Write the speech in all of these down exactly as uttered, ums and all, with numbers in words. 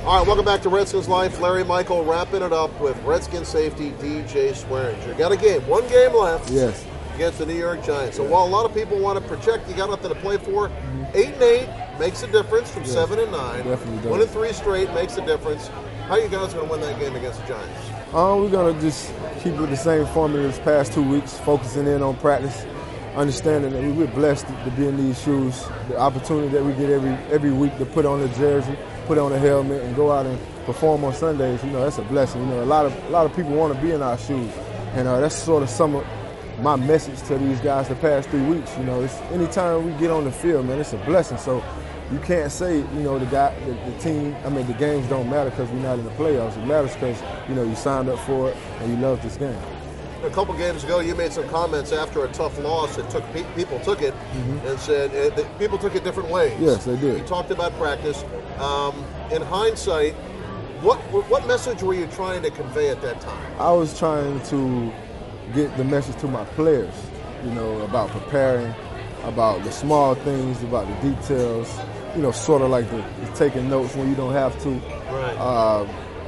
All right, welcome back to Redskins Life. Larry Michael wrapping it up with Redskins safety D J Swearinger. Got a game, one game left. Yes. Against the New York Giants. So while a lot of people want to project, you got nothing to play for. Mm-hmm. Eight and eight makes a difference from yes. seven and nine. Definitely does. One and three straight makes a difference. How are you guys going to win that game against the Giants? Um, we're going to just keep it the same formula this past two weeks, focusing in on practice, understanding that we're blessed to be in these shoes. The opportunity that we get every every week to put on the jersey, put on a helmet, and go out and perform on Sundays. You know, that's a blessing. You know, a lot of a lot of people want to be in our shoes, and uh, that's sort of some of my message to these guys the past three weeks. You know, it's anytime we get on the field, man, it's a blessing. So you can't say, you know, the guy, the, the team, I mean, the games don't matter because we're not in the playoffs. It matters because, you know, you signed up for it and you love this game. A couple games ago, you made some comments after a tough loss that took people took it mm-hmm. and said uh, that people took it different ways. Yes, they did. You talked about practice. Um, in hindsight, what what message were you trying to convey at that time? I was trying to get the message to my players, you know, about preparing, about the small things, about the details, you know, sort of like the, the taking notes when you don't have to, right. uh,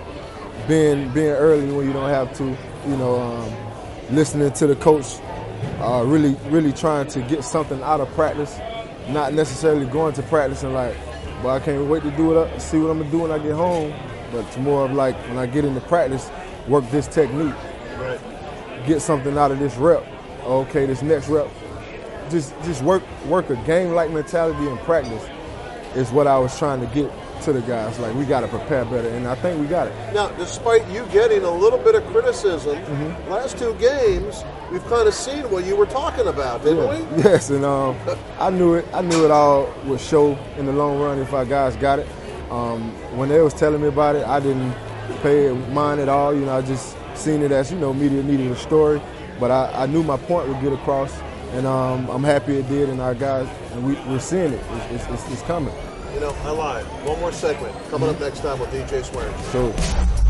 being being early when you don't have to, you know, um, listening to the coach, uh, really really trying to get something out of practice, not necessarily going to practice and like, well, I can't wait to do it up, see what I'm gonna do when I get home, but it's more of like when I get into practice, work this technique. Right. Get something out of this rep. Okay, this next rep, just just work work a game-like mentality in practice is what I was trying to get to the guys. Like, we got to prepare better, and I think we got it. Now, despite you getting a little bit of criticism, mm-hmm. last two games, we've kind of seen what you were talking about, didn't yeah. we? Yes, and um, I knew it. I knew it all would show in the long run if our guys got it. Um, when they was telling me about it, I didn't pay mind at all. You know, I just seen it as, you know, media needed a story, but I, I knew my point would get across, and um, I'm happy it did, and our guys, and we, we're seeing it. It's, it's, it's coming. You know, I lied. One more segment coming up next time with D J Swearinger. So.